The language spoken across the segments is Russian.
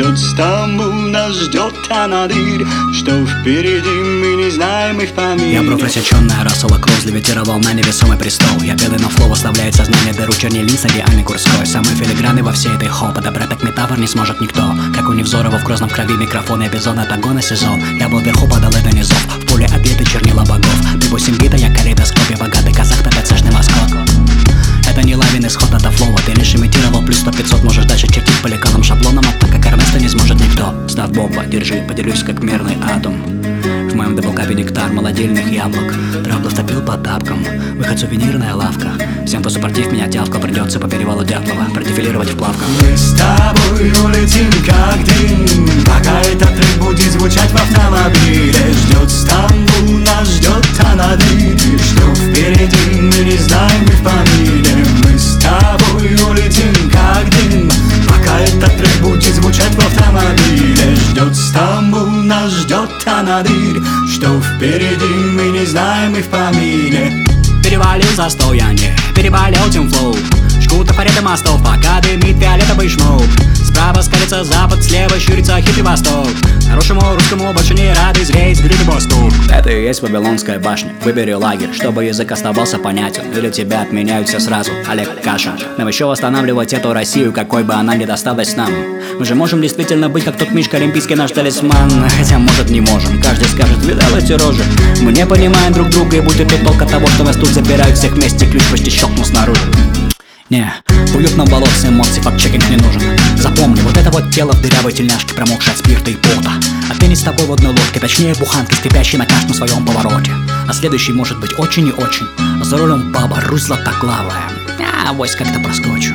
ждет Стамбул, нас ждет Анадырь. Что впереди, мы не знаем, и в помине. Я бровь рассеченная, Рассела Кроуз левитировал на невесомый престол. Я белый, но флоу оставляет сознание дыру чернильниц идеальный Курской. Самый филигранный во всей этой хоп, подобрать метафор не сможет никто. Как у Невзорова в грозном крови микрофон и бизон от огона сезон. Я был вверху, подал это низов, в поле обеды чернила богов. Ты 8 бита, я калейдоскоп, я богатый казах, ты ТЦшный маскот. Это не лавин исход, это флоу, ты лишь имитировал плюс 100-500. Можешь дальше чертить по лекалам шаблоном, а так как Эрнеста не сможет никто. Став бомба, держи, поделюсь как мирный атом. В моем даблкапе нектар молодильных яблок. Траблов топил по тапкам, выход сувенирная лавка. Всем, кто супротив меня тявкал, придется по перевалу Дятлова продефилировать в плавках. Мы с тобой улетим как дым, пока этот трек будет звучать в автомобиле. Ждет Стамбул, нас ждет Анадырь. Что впереди, мы не знаем, и в помине. Мы с тобой улетим как дым, пока этот трек будет звучать в автомобиле. Ждет Стамбул, нас ждет Анадырь. Что впереди, мы не знаем, и в помине. Перевалил застой, я не переболел тем флоу. Жгут топореты мостов, пока дымит фиолетовый шмоук. Справа скалится запад, слева щурится хитрый восток. Хорошему русскому больше не рады зреть грыли воздух. Это и есть Вавилонская башня. Выбери лагерь, чтобы язык оставался понятен. Или тебя отменяют все сразу, Олег Каша. Нам еще восстанавливать эту Россию, какой бы она ни досталась нам. Мы же можем действительно быть как тот Мишка, олимпийский наш талисман. Хотя может не можем, каждый скажет, видал эти рожи. Мы не понимаем друг друга, и будет тут толк от того, что нас тут запирают всех вместе. Ключ почти щелкнул снаружи. Не, в уютном болотце эмоций факт-чекинг не нужен. Запомни, вот это вот тело в дырявой тельняшке, промокшее от спирта и пота. А ты не с тобой в одной лодке, точнее буханки, скрипящей на каждом своем повороте. А следующий может быть очень и очень. А за рулем баба, Русь златоглавая. Авось как-то проскочу.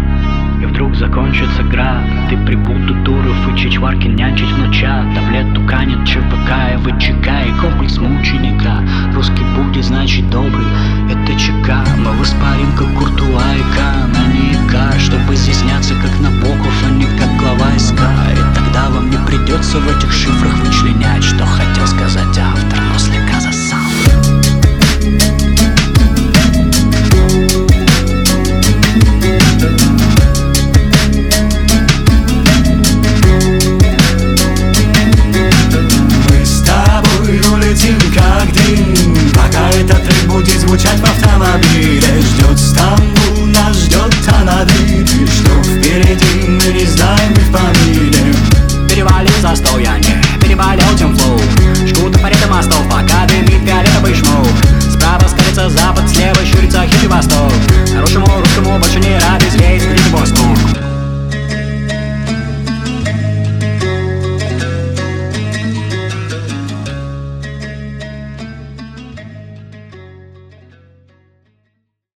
И вдруг закончится град. Ты прибуду туров и чичварки нянчить внучат. Таблету канет ЧПК и ВЧК и комплекс мученика. Русский будет значит добрый, это ЧК. Мы воспарим как Куртуа и Каноника, чтобы изъясняться как Набоков, а не как глава